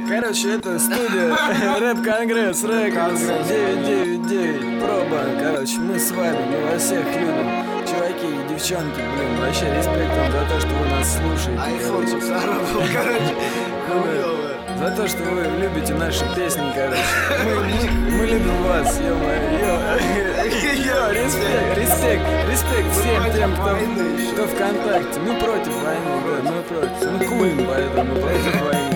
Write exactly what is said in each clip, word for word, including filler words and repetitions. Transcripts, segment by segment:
Короче, это студия Рэп-Конгресс Рекордс девять девять девять. Проба, короче, мы с вами, мы вас всех любим. Чуваки и девчонки, блин, вообще респект вам за то, что вы нас слушаете. Айфон заработал, короче, хуёво. За то, что вы любите наши песни, короче. Мы, мы, мы любим вас, ё-моё. Йо, респект, респект, респект всем тем, кто, кто ВКонтакте. Мы против войны, да, мы против. Мы курим, поэтому мы против войны.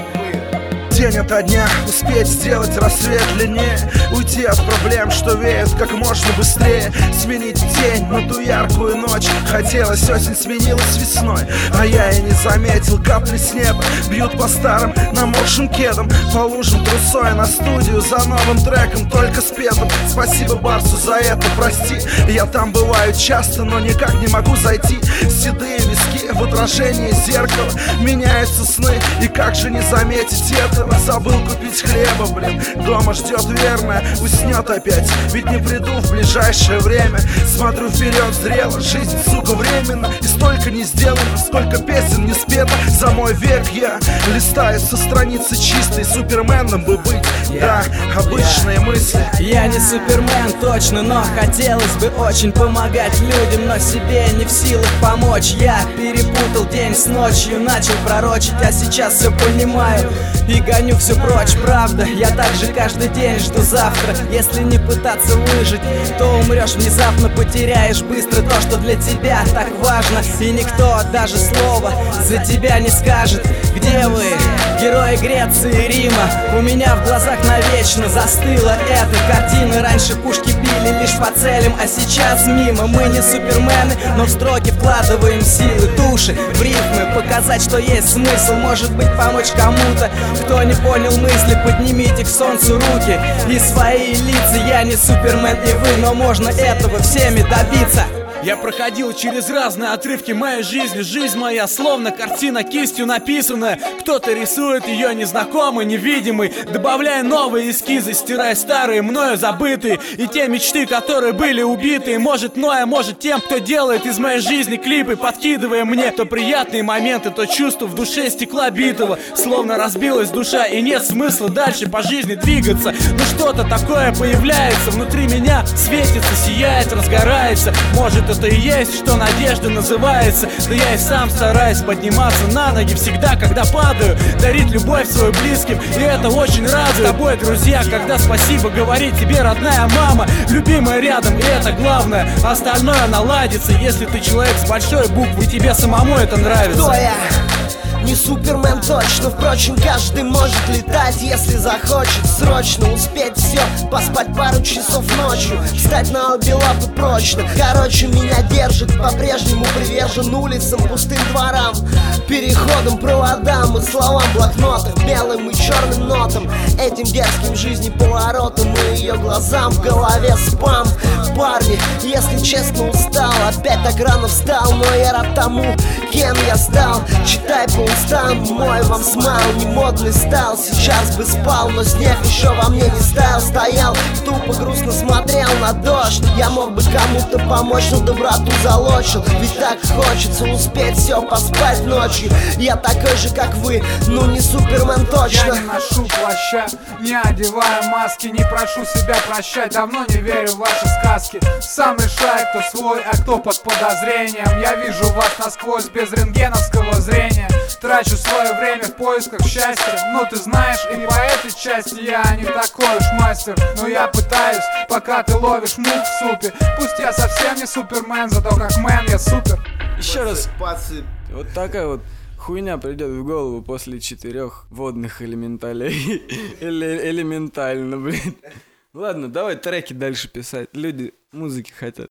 День ото дня успеть сделать рассвет длиннее, уйти от проблем, что веет как можно быстрее, сменить день на ту яркую ночь. Хотелось, осень сменилась весной, а я и не заметил. Капли с неба бьют по старым намокшим кедам, по лужам трусой на студию за новым треком, только спетом. Спасибо Барсу за это, прости. Я там бываю часто, но никак не могу зайти. Седые виски в отражении зеркала, меняются сны, и как же не заметить этого? Забыл купить хлеба, блин, дома ждет верная, уснет опять, ведь не приду в ближайшее время. Смотрю вперед зрело, жизнь, сука, временно, и столько не сделано, сколько песен не спето. За мой век я листаю со страницы чистой, суперменом бы быть, да, обычные мысли. Я не супермен, точно, но хотелось бы очень помогать людям, но себе не в силах помочь. Я перепутал день с ночью, начал пророчить, а сейчас все понимаю и гоню все прочь, правда. Я также каждый день жду завтра. Если не пытаться выжить, то умрешь внезапно, потеряешь быстро то, что для тебя так важно. И никто даже слова за тебя не скажет. Где вы, герои Греции и Рима? У меня в глазах навечно застыла эта картина. Раньше пушки били лишь по целям, а сейчас мимо. Мы не супермены, но в строки вкладываем силы, души в рифмы. Показать, что есть смысл, может быть, помочь кому-то. Кто не понял мысли, поднимите к солнцу руки и свои лица. Я не супермен и вы, но можно этого всеми добиться. Я проходил через разные отрывки моей жизни. Жизнь моя словно картина кистью написанная. Кто-то рисует ее незнакомый, невидимый, добавляя новые эскизы, стирая старые, мною забытые. И те мечты, которые были убиты. Может мной, а может тем, кто делает из моей жизни клипы, подкидывая мне то приятные моменты, то чувство в душе стекла битого. Словно разбилась душа, и нет смысла дальше по жизни двигаться. Но что-то такое появляется внутри меня, светится, сияет, разгорается. Может, это и есть, что надежда называется. Да я и сам стараюсь подниматься на ноги всегда, когда падаю, дарить любовь своим близким, и это очень радует. С тобой, друзья, когда спасибо говорит тебе родная мама, любимая рядом, и это главное. Остальное наладится, если ты человек с большой буквы, и тебе самому это нравится. Кто я? Не супермен точно, впрочем, каждый может летать, если захочет срочно успеть все, поспать пару часов ночью, встать на обе лапы прочно. Короче, меня держит, по-прежнему привержен улицам, пустым дворам, переходам, проводам и словам блокнотах, белым и черным нотам, этим дерзким жизни поворотом и ее глазам в голове спам. Парни, если честно, устал, опять так рано встал, но я рад тому, кем я стал. Читай по устам, мой вам смайл не модный стал. Сейчас бы спал, но снег еще во мне не стаял. Стоял, тупо грустно смотрел на дождь. Я мог бы кому-то помочь, но доброту залочил. Ведь так хочется успеть все поспать ночью. Я такой же, как вы, ну не супермен точно. Я не ношу плаща, не одеваю маски, не прошу себя прощать, давно не верю в ваши сказки. Сам решаю, кто свой, а кто под подозрением. Я вижу вас насквозь без рентгеновского зрения. Трачу свое время в поисках счастья. Ну ты знаешь, и по этой части я не такой уж мастер. Но я пытаюсь, пока ты ловишь мух в супе. Пусть я совсем не супермен, зато как мэн я супер. Еще раз, вот такая вот хуйня придет в голову после четырех водных элементалей. Эле элементально, блин. Ладно, давай треки дальше писать. Люди музыки хотят.